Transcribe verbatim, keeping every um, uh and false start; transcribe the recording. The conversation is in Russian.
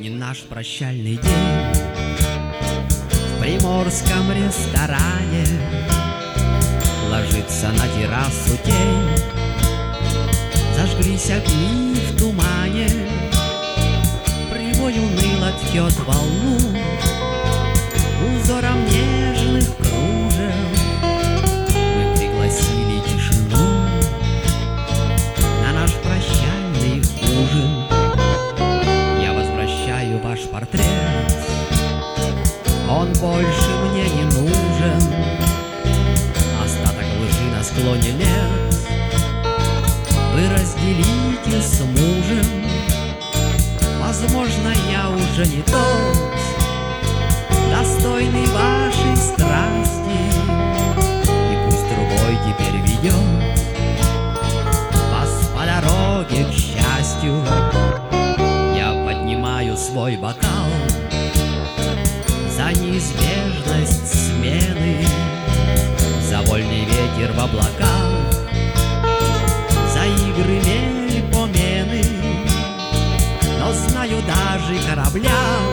Сегодня наш прощальный день в приморском ресторане. Ложится на террасу тень, зажглись огни в тумане. Прибой уныло ткет волну узором нежных кружев. Мы пригласили тишину на наш прощальный ужин. Я возвращаю ваш портрет, он больше мне не нужен. Остаток лжи на склоне лет вы разделите с мужем. Возможно, я уже не тот, достойный вашей страсти, и пусть другой теперь ведет вас по дороге к счастью. Я поднимаю свой бокал за неизбежность смены, за вольный ветер в облаках, за игры мельпомены. Но знаю, даже кораблям